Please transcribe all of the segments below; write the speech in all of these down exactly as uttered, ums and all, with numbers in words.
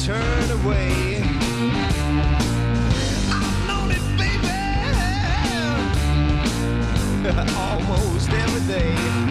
turn away. I've known it, baby, almost every day.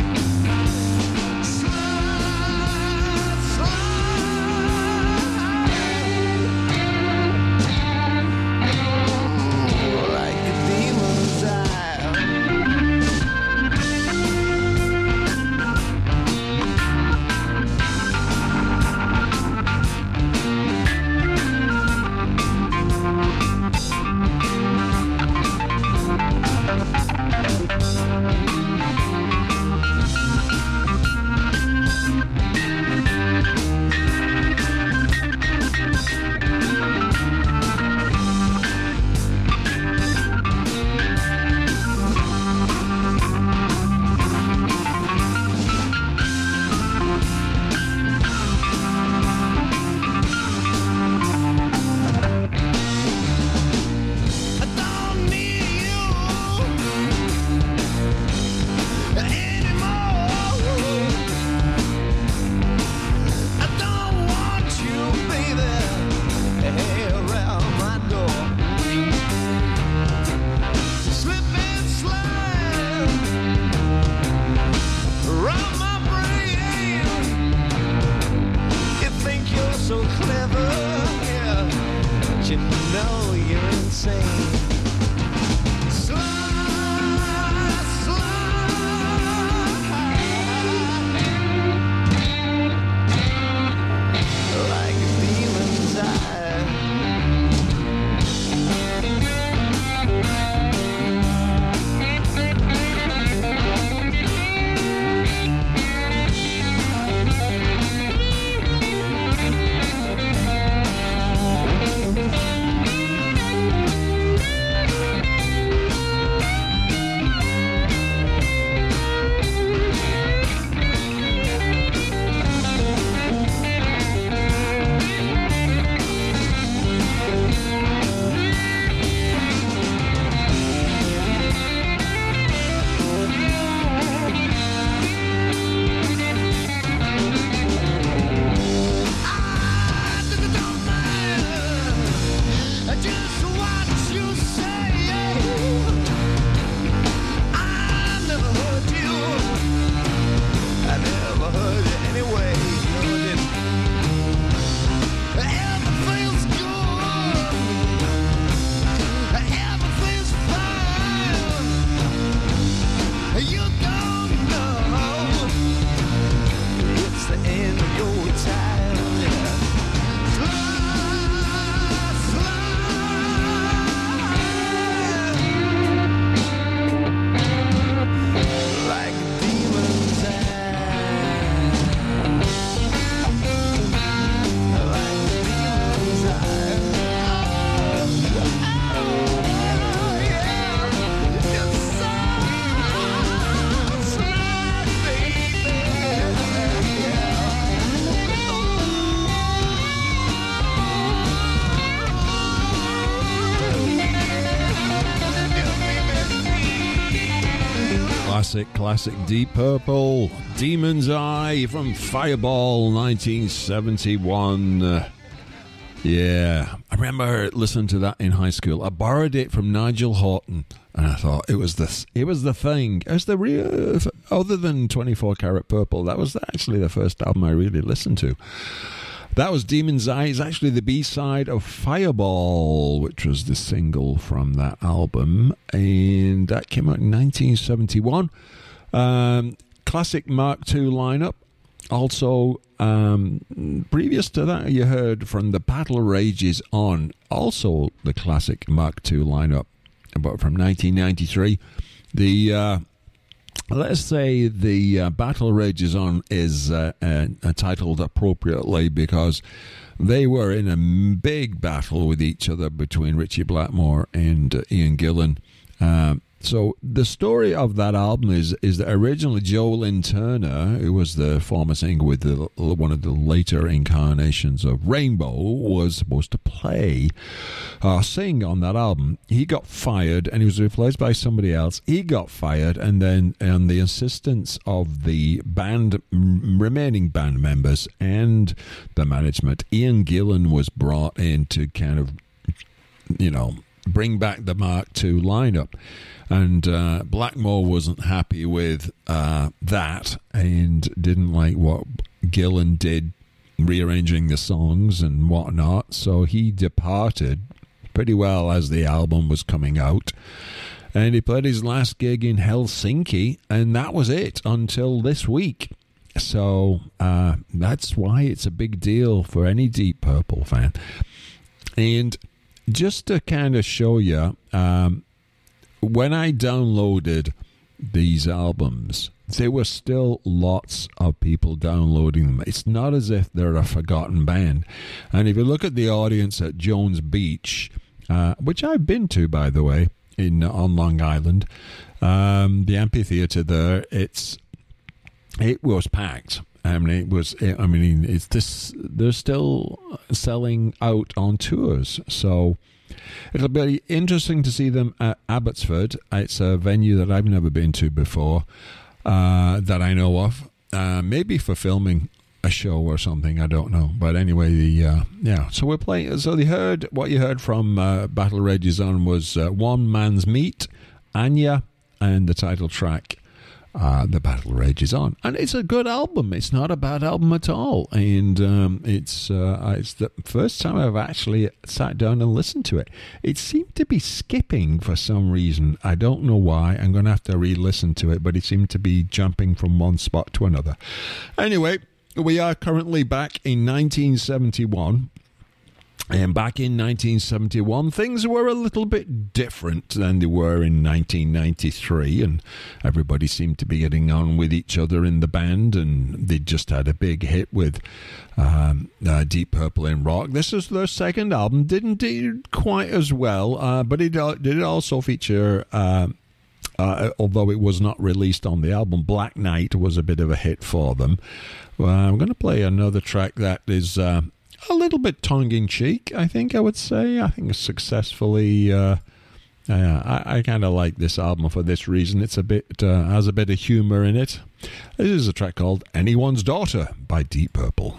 Classic, classic Deep Purple, Demon's Eye from Fireball, nineteen seventy-one. Uh, yeah, I remember listening to that in high school. I borrowed it from Nigel Horton, and I thought it was the it was the thing. It was the real, other than twenty-four Karat Purple. That was actually the first album I really listened to. That was Demon's Eye. It's actually the B-side of Fireball, which was the single from that album. And that came out in nineteen seventy-one. Um, classic Mark two lineup. Also, um, previous to that, you heard from The Battle Rages On. Also the classic Mark two lineup. But from nineteen ninety-three. The... Uh, Let's say the uh, Battle Rages On is uh, uh, titled appropriately because they were in a big battle with each other between Richie Blackmore and uh, Ian Gillan. Uh, So the story of that album is is that originally Joe Lynn Turner, who was the former singer with the, one of the later incarnations of Rainbow, was supposed to play or sing on that album. He got fired and he was replaced by somebody else. He got fired, and then on the insistence of the band remaining band members and the management, Ian Gillan was brought in to kind of, you know, bring back the Mark two lineup. And uh, Blackmore wasn't happy with uh, that and didn't like what Gillan did, rearranging the songs and whatnot. So he departed pretty well as the album was coming out. And he played his last gig in Helsinki, and that was it until this week. So uh, that's why it's a big deal for any Deep Purple fan. And just to kind of show you, um, when I downloaded these albums, there were still lots of people downloading them. It's not as if they're a forgotten band. And if you look at the audience at Jones Beach, uh, which I've been to, by the way, in on Long Island, um, the amphitheater there, it's it was packed. I mean, it was. I mean, it's this. They're still selling out on tours, so it'll be interesting to see them at Abbotsford. It's a venue that I've never been to before, uh, that I know of. Uh, maybe for filming a show or something, I don't know. But anyway, the uh, yeah. So we're playing. So you heard what you heard from uh, Battle Rages On was uh, One Man's Meat, Anya, and the title track. Uh, the Battle Rages On, and it's a good album. It's not a bad album at all, and um, it's uh, it's the first time I've actually sat down and listened to it. It seemed to be skipping for some reason. I don't know why. I'm going to have to re-listen to it, but it seemed to be jumping from one spot to another. Anyway, we are currently back in nineteen seventy-one. And back in nineteen seventy-one, things were a little bit different than they were in nineteen ninety-three, and everybody seemed to be getting on with each other in the band, and they just had a big hit with um, uh, Deep Purple in rock. This is their second album. Didn't do quite as well, uh, but it uh, did also feature, uh, uh, although it was not released on the album, Black Knight was a bit of a hit for them. Well, I'm going to play another track that is... Uh, a little bit tongue-in-cheek, I think I would say. I think successfully, uh, uh, I, I kind of like this album for this reason. It's a bit, uh, has a bit of humor in it. This is a track called Anyone's Daughter by Deep Purple.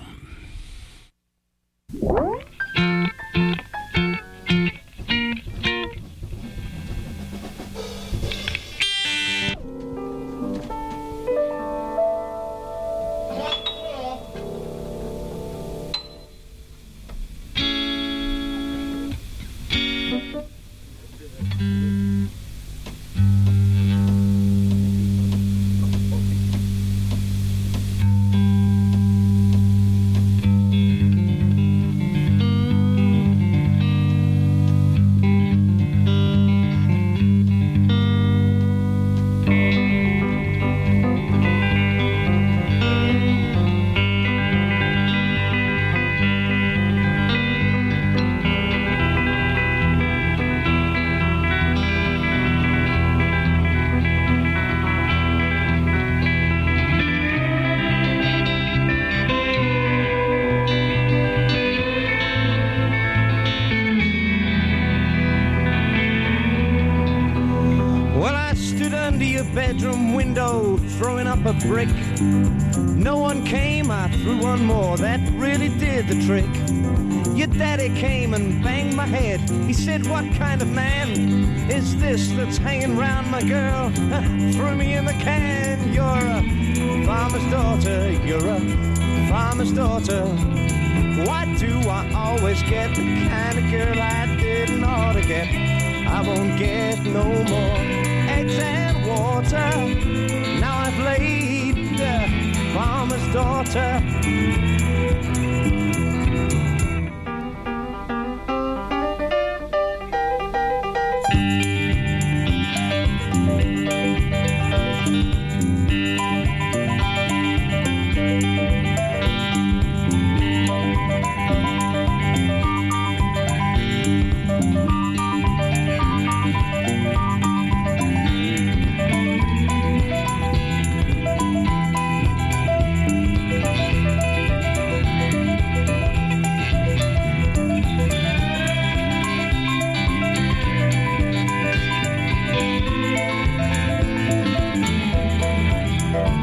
Bedroom window, throwing up a brick. No one came, I threw one more, that really did the trick. Your daddy came and banged my head. He said, what kind of man is this that's hanging round my girl? Threw me in the can. You're a farmer's daughter, you're a farmer's daughter. Why do I always get the kind of girl I didn't ought to get? I won't get no more eggs and water. Now I've laid the farmer's daughter.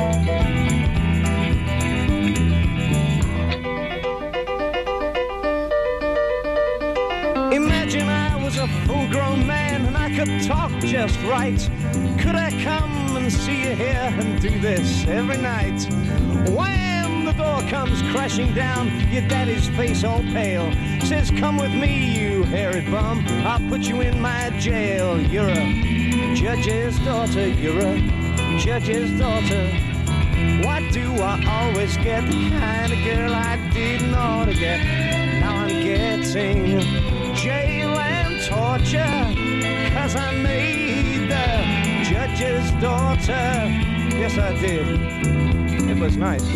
Imagine I was a full-grown man and I could talk just right. Could I come and see you here and do this every night? Wham! The door comes crashing down, your daddy's face all pale. Says, come with me, you hairy bum, I'll put you in my jail. You're a judge's daughter, you're a judge's daughter. Why do I always get the kind of girl I didn't ought to get? Now I'm getting jail and torture, 'cause I made the judge's daughter. Yes, I did. It was nice.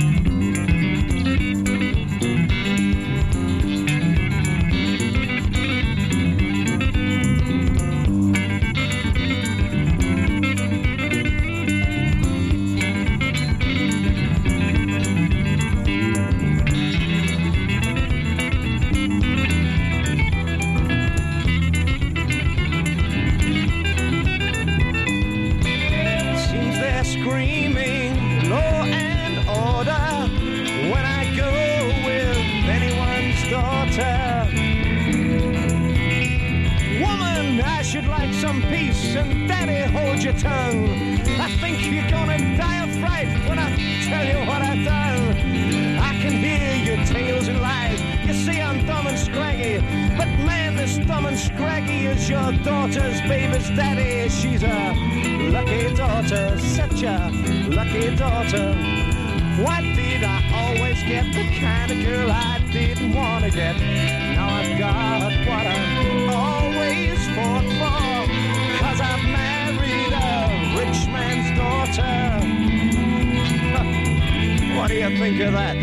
Some peace and daddy hold your tongue. I think you're gonna die of fright when I tell you what I've done. I can hear your tales and lies. You see I'm dumb and scraggy, but man, this dumb and scraggy is your daughter's baby's daddy. She's a lucky daughter, such a lucky daughter. Why did I always get the kind of girl I didn't want to get? Now I've got what I always fought for, 'cause I've married a rich man's daughter. What do you think of that?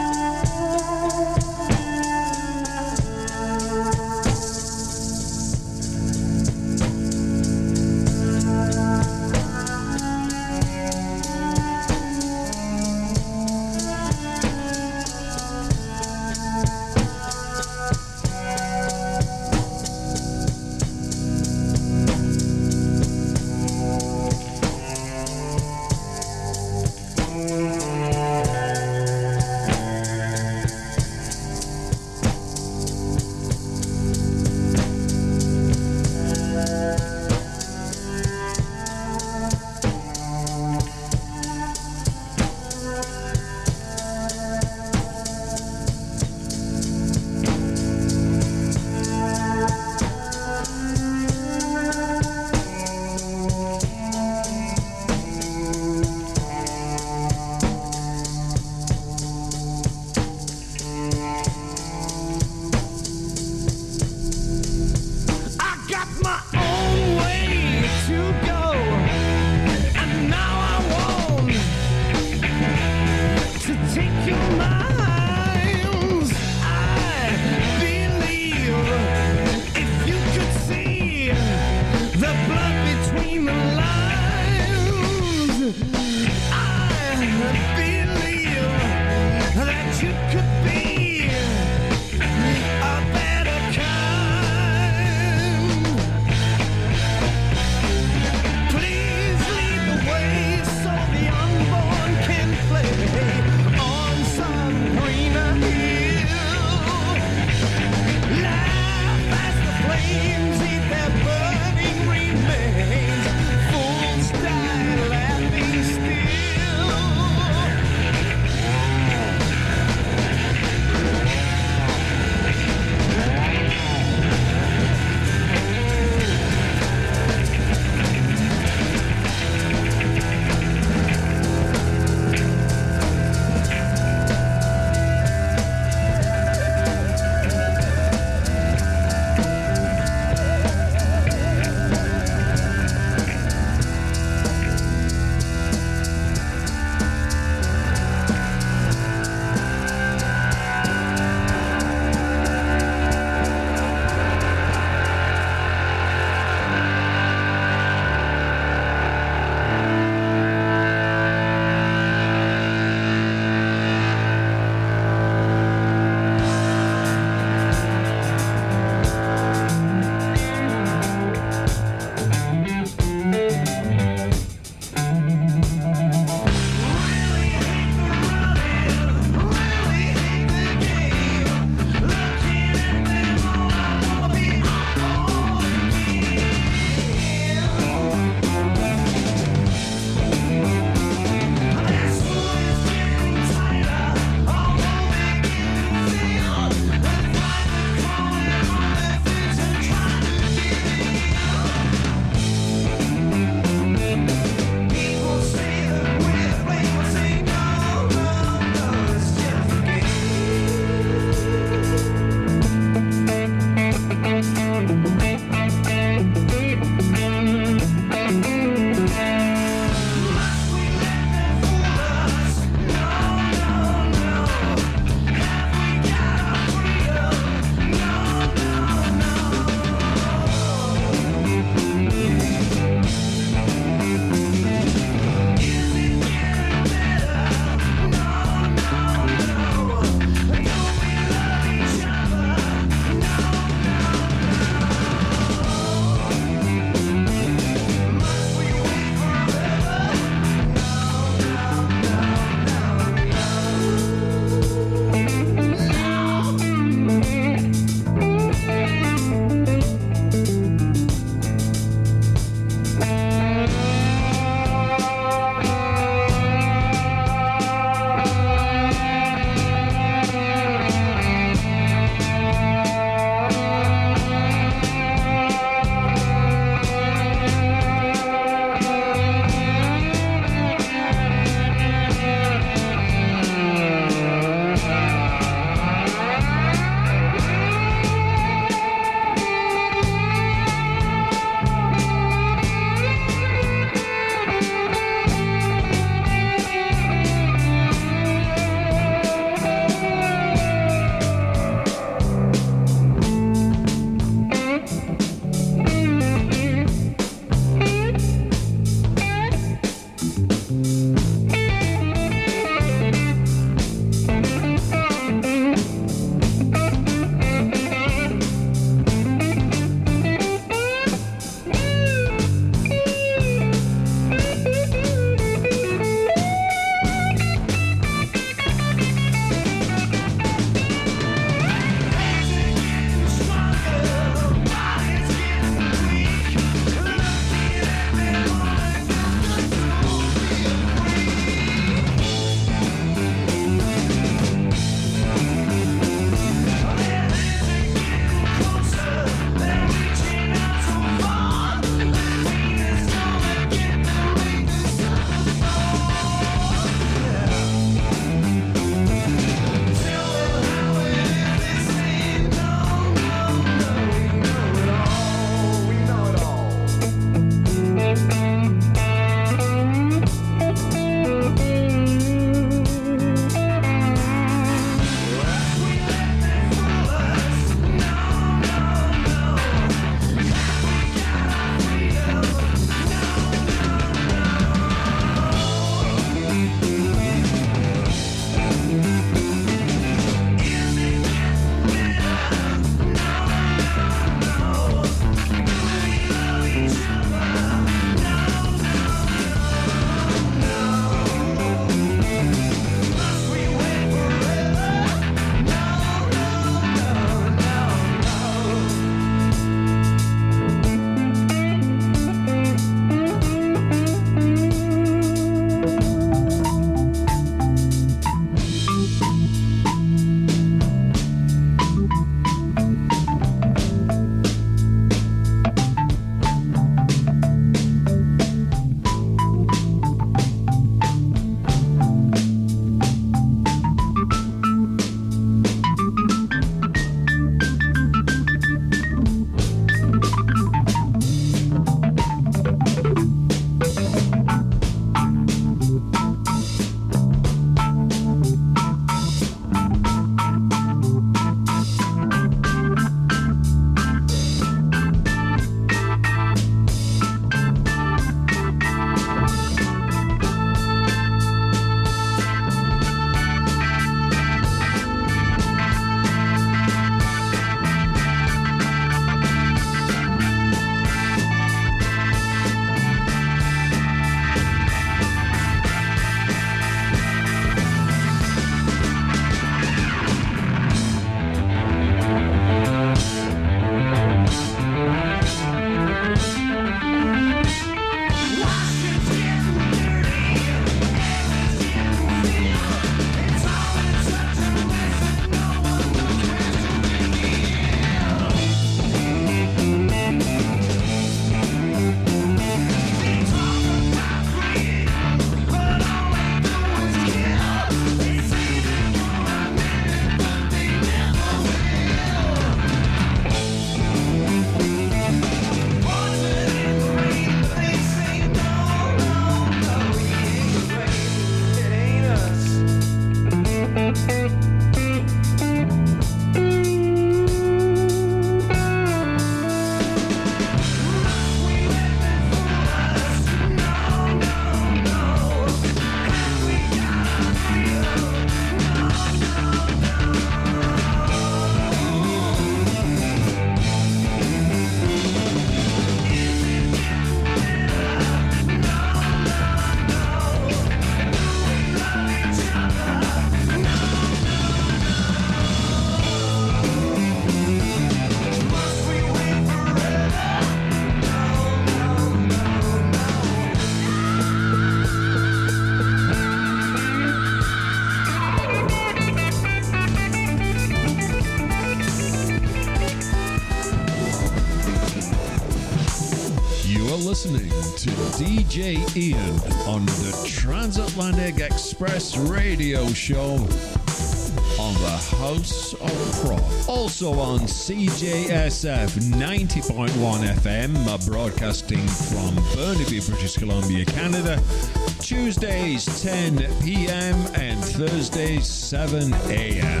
listening to D J Ian on the Transatlantic Express radio show on the House of Prog. Also on C J S F ninety point one F M, broadcasting from Burnaby, British Columbia, Canada, Tuesdays ten p.m. and Thursdays seven a.m.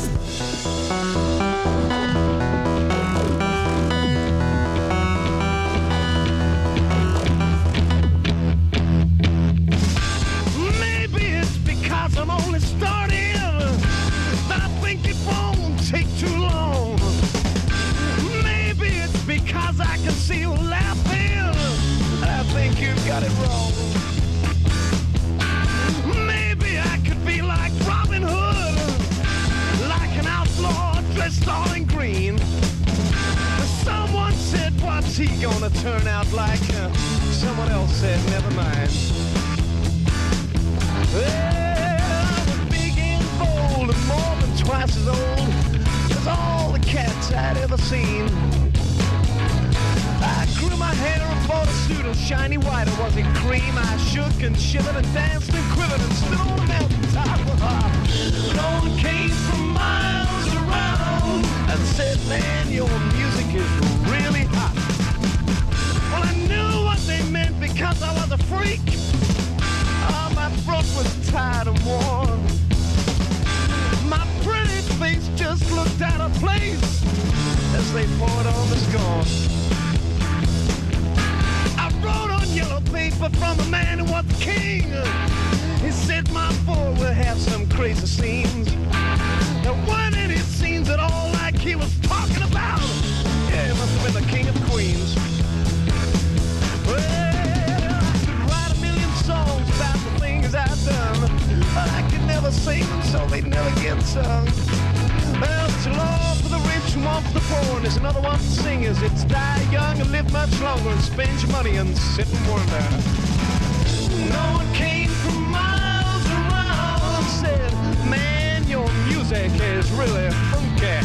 I'm only starting. I think it won't take too long. Maybe it's because I can see you laughing. I think you got it wrong. Maybe I could be like Robin Hood, like an outlaw dressed all in green. Someone said, what's he gonna turn out like? Uh, someone else said, never mind. Well, more than twice as old as all the cats I'd ever seen. I grew my hair and bought a suit of shiny white, or was it cream? I shook and shivered and danced and quivered and stood on a mountaintop. No one came from miles around and said, man, your music is really hot. Well, I knew what they meant because I was a freak. Oh, my throat was tired and worn. My pretty face just looked out of place as they poured on the scorn. I wrote on yellow paper from a man who was the king. He said my boy will have some crazy scenes. There weren't any scenes at all like he was talking about. Yeah, he must have been the king of queens. Well, I could write a million songs about the things I've done, but I could never sing them, so they'd never get sung. Well, it's a law for the rich and one for the poor, and there's another one for singers. It's die young and live much longer and spend your money and sit and wonder. No one came from miles around and said, man, your music is really funky.